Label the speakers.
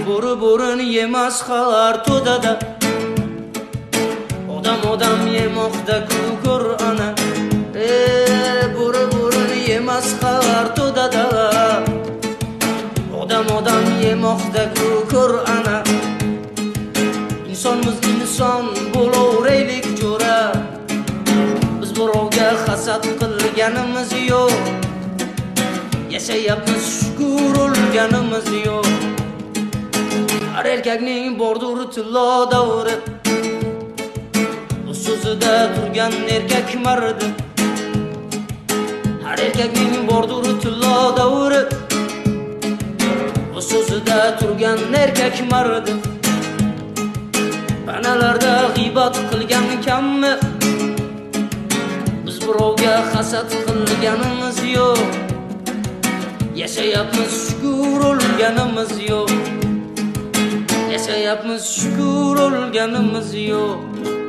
Speaker 1: burun yemas har to'dada. Odam yemoqda ku Qur'ona. Burun yemas har to'dada. Odam yemoqda ku Qur'ona. İnsonmiz inson bo'laveraylik jo'ra. Biz birovga hasad qilganimiz yo'q. Yashayapmiz shukr olganimiz yo'q. Har erkakning bordur tillo davri. Bu so'zida turgan erkak mardi. Har erkakning bordur tillo davri. Bu so'zida turgan erkak mardi. Panalarda g'iybat qilgan kammi? Biz birovga hasad qilganimiz yo'q. Yashayapmiz shukr olganimiz yo'q. Yashayapmiz shukr olganimiz yo'q.